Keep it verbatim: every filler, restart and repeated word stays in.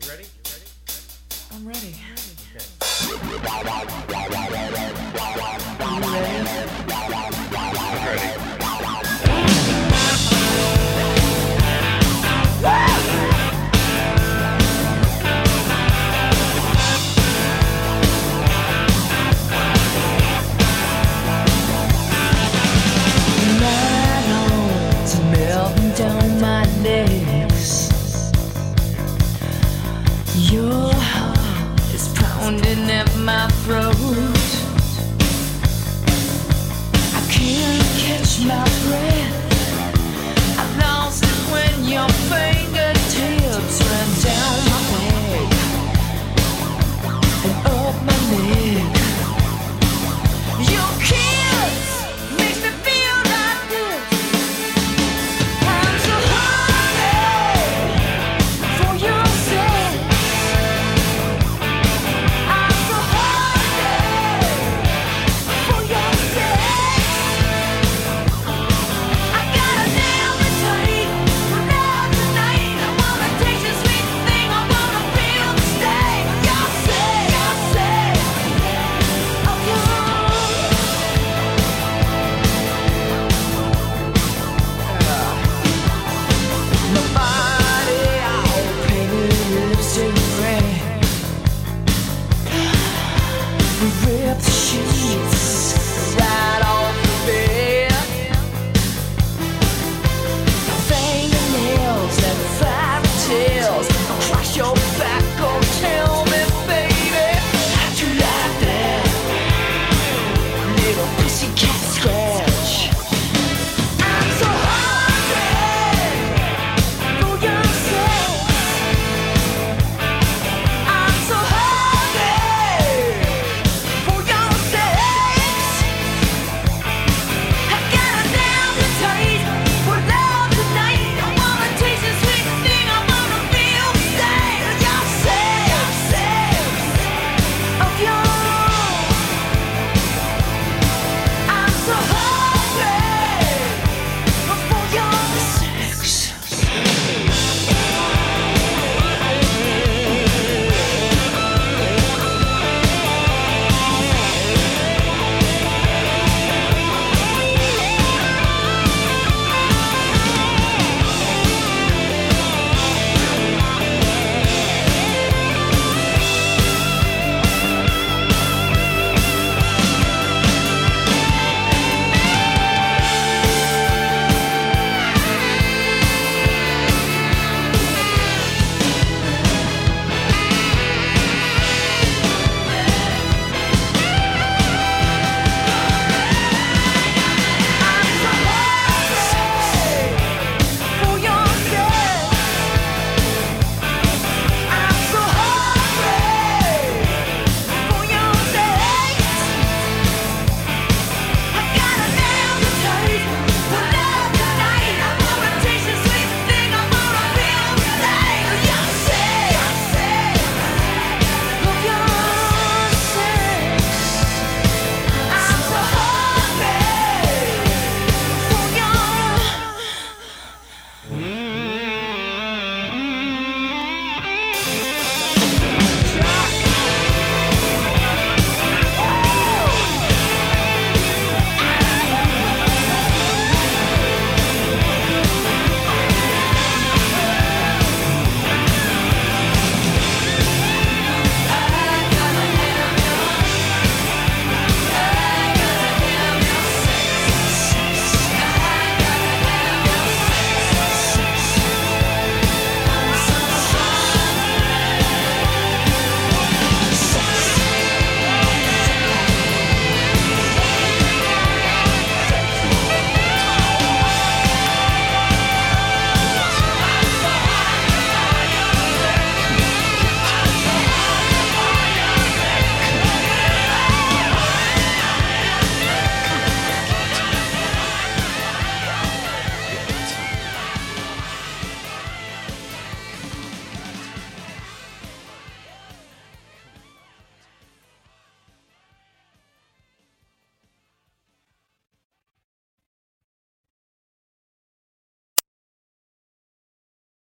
I'm ready. Your heart is pounding at my throat. I can't catch my breath. I lost it when your fingertips ran down my back and up my neck. Your kiss makes me feel like this. I'm so hungry for your sake. Rip the sheets right off the bed. Fingernails and fairy tales across your back. Oh, tell me, baby.